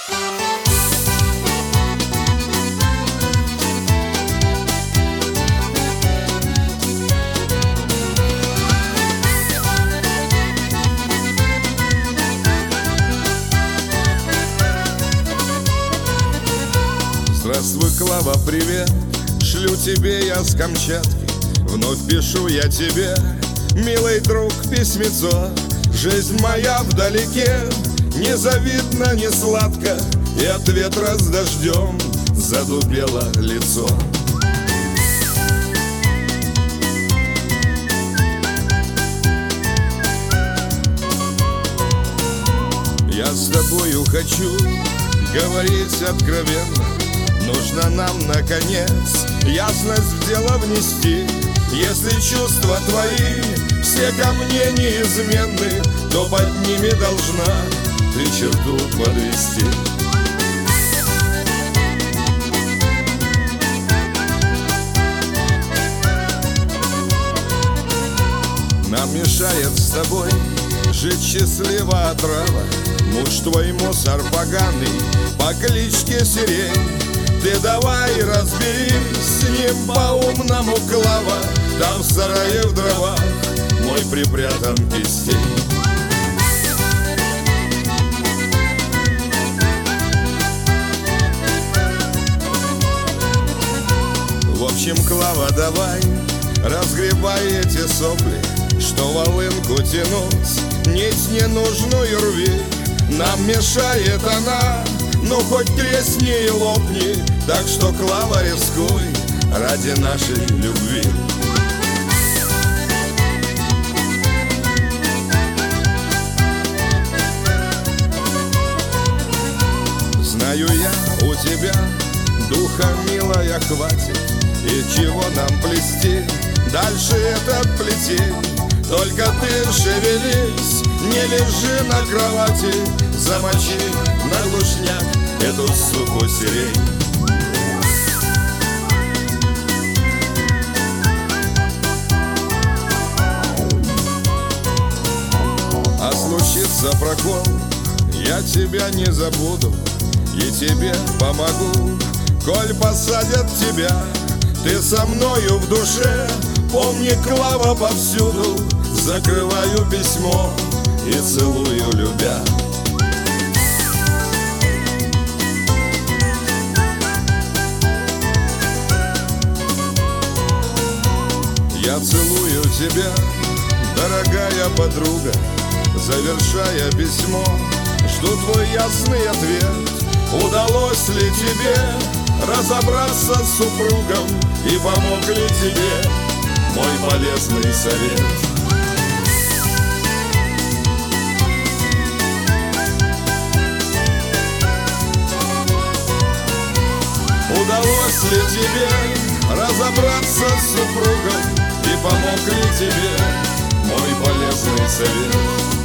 Здравствуй, Клава, привет, шлю тебе я с Камчатки. Вновь пишу я тебе, милый друг, письмецо. Жизнь моя вдалеке, незавидно, не сладко, и от ветра с дождем задубело лицо. Я с тобою хочу говорить откровенно. Нужно нам, наконец, ясность в дело внести. Если чувства твои все ко мне неизменны, то под ними должна ты черту подвести. Нам мешает с тобой жить счастливо отрава. Муж твой мусор поганый по кличке Сирень. Ты давай разберись с ним по-умному, Клава. Там в сарае в дровах мой припрятан кистень. В общем, Клава, давай разгребай эти сопли, что волынку тянуть нить ненужную рви. Нам мешает она, ну хоть тресни и лопни. Так что, Клава, рискуй ради нашей любви. Знаю я, у тебя духа, милая, хватит. И чего нам плести дальше этот плетень? Только ты шевелись, не лежи на кровати. Замочи на глушняк эту суку сирень. А случится прокол, я тебя не забуду и тебе помогу. Коль посадят тебя, ты со мною в душе. Помни, Клава, повсюду закрываю письмо и целую, любя. Я целую тебя, дорогая подруга, завершая письмо, жду твой ясный ответ. Удалось ли тебе разобраться с супругом и помог ли тебе мой полезный совет? Удалось ли тебе разобраться с супругом и помог ли тебе мой полезный совет?